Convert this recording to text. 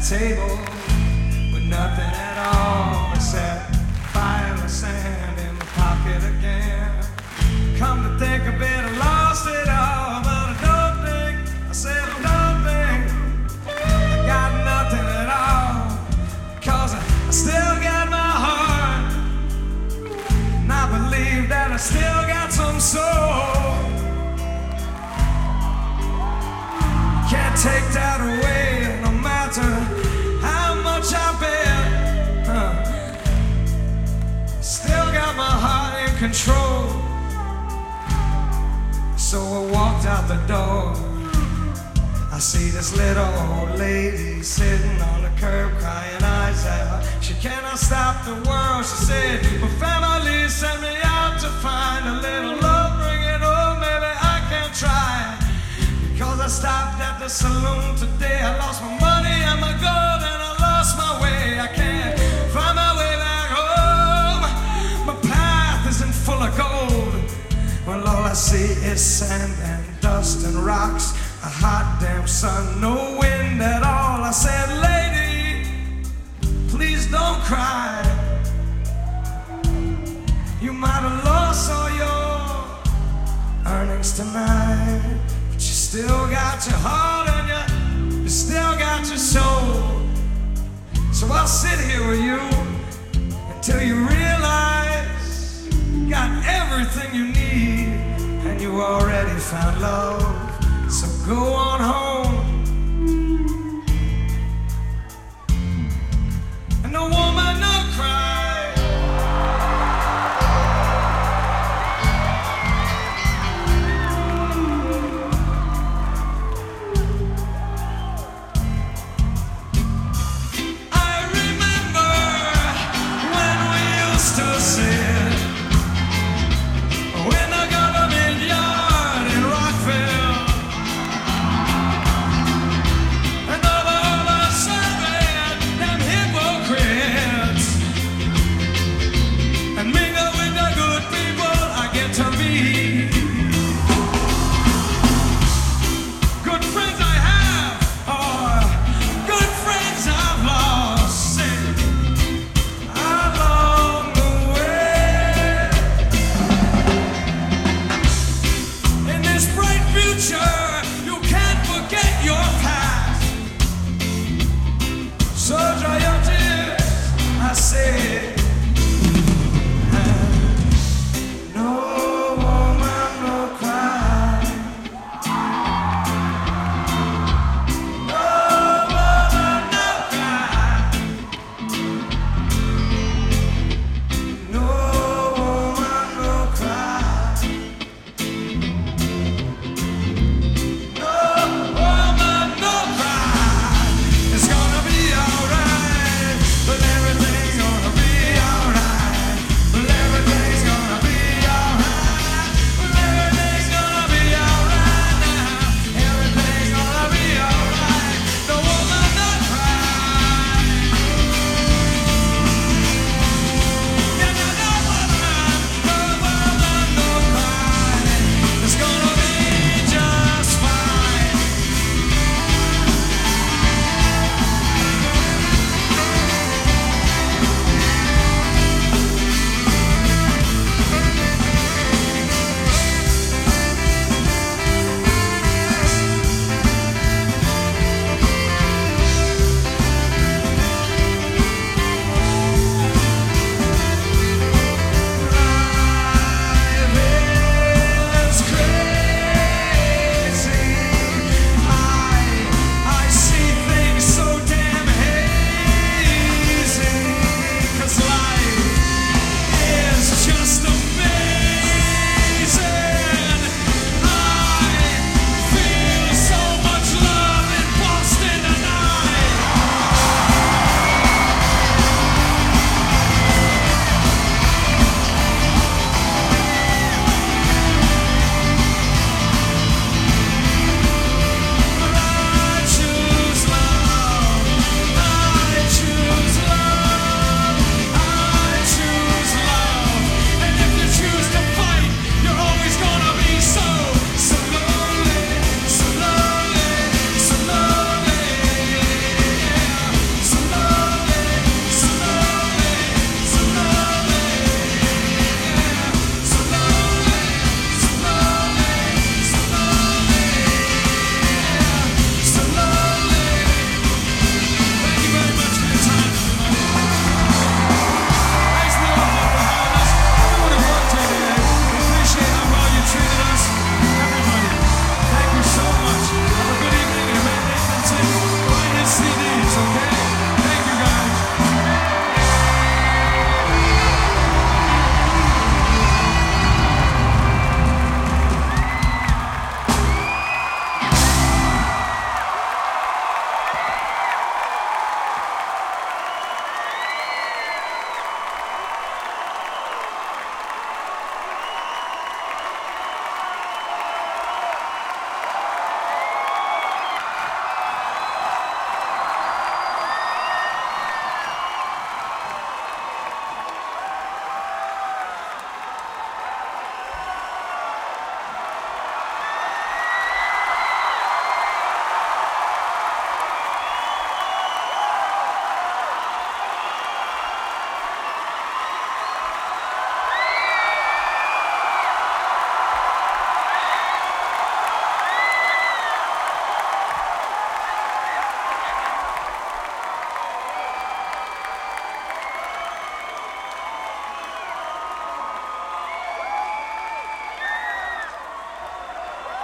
table with nothing at all except pile of sand in my pocket again. Come to think of it, I lost it all, but I don't think, I said I don't think I got nothing at all, 'cause I still got my heart, and I believe that I still got some soul. Can't take that away, no matter how much I bet. Still got my heart in control. So I walked out the door. I see this little old lady sitting on the curb crying eyes out. She cannot stop the world, she said. My family sent me out to find a little love, bring it home, maybe I can try. Because I stopped at the saloon today, I lost my money and my gold, and I lost my way. I can't find my way back home. My path isn't full of gold. Well, all I see is sand and dust and rocks, a hot damn sun, no wind at all. I said, lady, please don't cry. You might have lost all your earnings tonight, but you still got your heart and you still got your soul. So I'll sit here with you until you realize you got everything you need, and you already found love. So go on home.